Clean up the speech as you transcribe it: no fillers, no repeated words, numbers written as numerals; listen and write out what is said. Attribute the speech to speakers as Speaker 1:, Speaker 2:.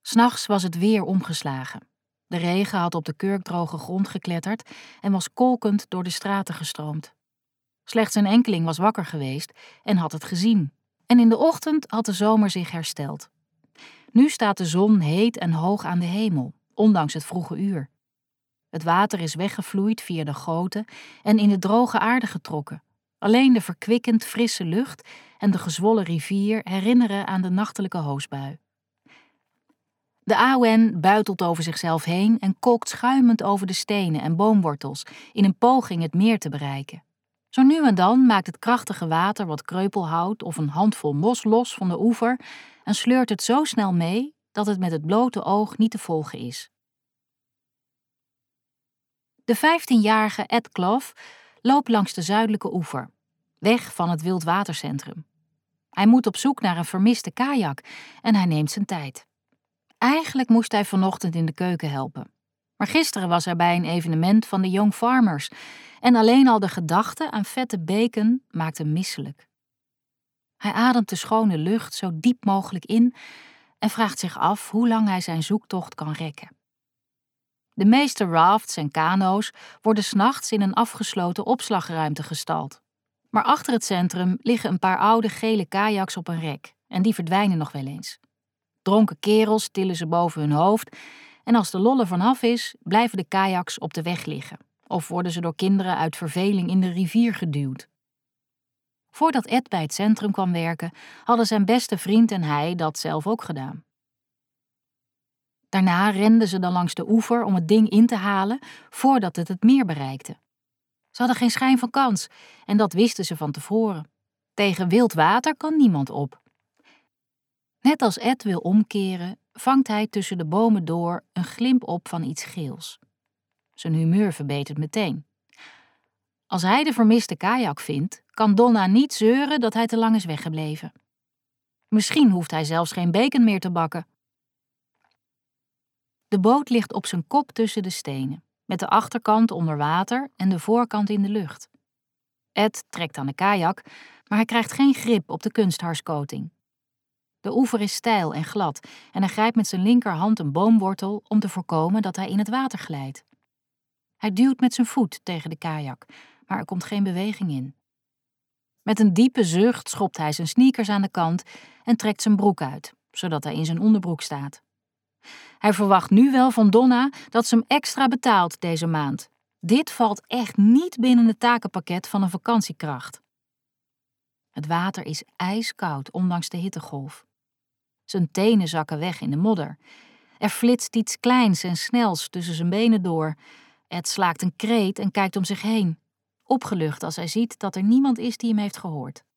Speaker 1: 'Nachts was het weer omgeslagen. De regen had op de kurkdroge grond gekletterd en was kolkend door de straten gestroomd. Slechts een enkeling was wakker geweest en had het gezien. En in de ochtend had de zomer zich hersteld. Nu staat de zon heet en hoog aan de hemel, ondanks het vroege uur. Het water is weggevloeid via de goten en in de droge aarde getrokken. Alleen de verkwikkend frisse lucht en de gezwollen rivier herinneren aan de nachtelijke hoosbui. De awen buitelt over zichzelf heen en kolkt schuimend over de stenen en boomwortels in een poging het meer te bereiken. Zo nu en dan maakt het krachtige water wat kreupelhout of een handvol mos los van de oever en sleurt het zo snel mee dat het met het blote oog niet te volgen is. De 15-jarige Ed Clough loopt langs de zuidelijke oever, weg van het wildwatercentrum. Hij moet op zoek naar een vermiste kajak en hij neemt zijn tijd. Eigenlijk moest hij vanochtend in de keuken helpen. Maar gisteren was hij bij een evenement van de Young Farmers en alleen al de gedachte aan vette bacon maakt hem misselijk. Hij ademt de schone lucht zo diep mogelijk in en vraagt zich af hoe lang hij zijn zoektocht kan rekken. De meeste rafts en kano's worden 's nachts in een afgesloten opslagruimte gestald. Maar achter het centrum liggen een paar oude gele kajaks op een rek en die verdwijnen nog wel eens. Dronken kerels tillen ze boven hun hoofd en als de lol er vanaf is, blijven de kajaks op de weg liggen of worden ze door kinderen uit verveling in de rivier geduwd. Voordat Ed bij het centrum kwam werken, hadden zijn beste vriend en hij dat zelf ook gedaan. Daarna renden ze dan langs de oever om het ding in te halen voordat het meer bereikte. Ze hadden geen schijn van kans en dat wisten ze van tevoren. Tegen wild water kan niemand op. Net als Ed wil omkeren, vangt hij tussen de bomen door een glimp op van iets geels. Zijn humeur verbetert meteen. Als hij de vermiste kajak vindt, kan Donna niet zeuren dat hij te lang is weggebleven. Misschien hoeft hij zelfs geen bacon meer te bakken. De boot ligt op zijn kop tussen de stenen, met de achterkant onder water en de voorkant in de lucht. Ed trekt aan de kajak, maar hij krijgt geen grip op de kunstharskoting. De oever is steil en glad en hij grijpt met zijn linkerhand een boomwortel om te voorkomen dat hij in het water glijdt. Hij duwt met zijn voet tegen de kajak, maar er komt geen beweging in. Met een diepe zucht schopt hij zijn sneakers aan de kant en trekt zijn broek uit, zodat hij in zijn onderbroek staat. Hij verwacht nu wel van Donna dat ze hem extra betaalt deze maand. Dit valt echt niet binnen het takenpakket van een vakantiekracht. Het water is ijskoud, ondanks de hittegolf. Zijn tenen zakken weg in de modder. Er flitst iets kleins en snels tussen zijn benen door. Ed slaakt een kreet en kijkt om zich heen. Opgelucht als hij ziet dat er niemand is die hem heeft gehoord.